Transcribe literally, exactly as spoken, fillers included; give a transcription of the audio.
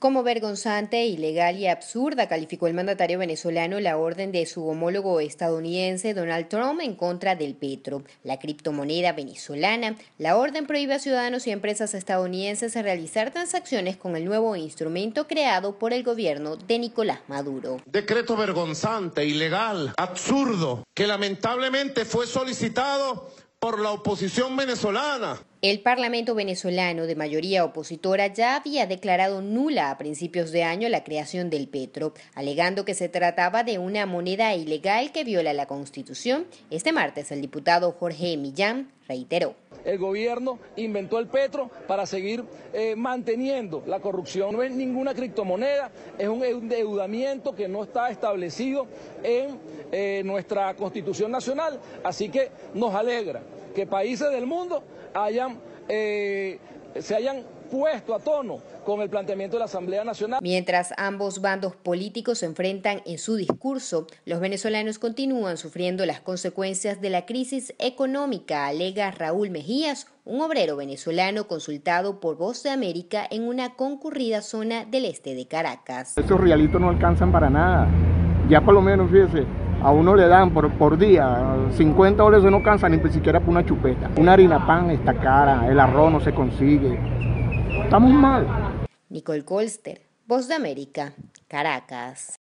Como vergonzante, ilegal y absurda calificó el mandatario venezolano la orden de su homólogo estadounidense Donald Trump en contra del petro, la criptomoneda venezolana. La orden prohíbe a ciudadanos y empresas estadounidenses realizar transacciones con el nuevo instrumento creado por el gobierno de Nicolás Maduro. Decreto vergonzante, ilegal, absurdo, que lamentablemente fue solicitado por la oposición venezolana. El Parlamento venezolano, de mayoría opositora, ya había declarado nula a principios de año la creación del petro, alegando que se trataba de una moneda ilegal que viola la Constitución. Este martes, el diputado Jorge Millán reiteró: el gobierno inventó el petro para seguir eh, manteniendo la corrupción. No es ninguna criptomoneda, es un endeudamiento que no está establecido en eh, nuestra Constitución Nacional, así que nos alegra que países del mundo hayan, eh, se hayan puesto a tono con el planteamiento de la Asamblea Nacional. Mientras ambos bandos políticos se enfrentan en su discurso, los venezolanos continúan sufriendo las consecuencias de la crisis económica, alega Raúl Mejías, un obrero venezolano consultado por Voz de América en una concurrida zona del este de Caracas. Esos realitos no alcanzan para nada. Ya por lo menos, fíjese, a uno le dan por, por día cincuenta dólares, no cansa ni siquiera por una chupeta. Una harina pan está cara, el arroz no se consigue. Estamos mal. Nicole Colster, Voz de América, Caracas.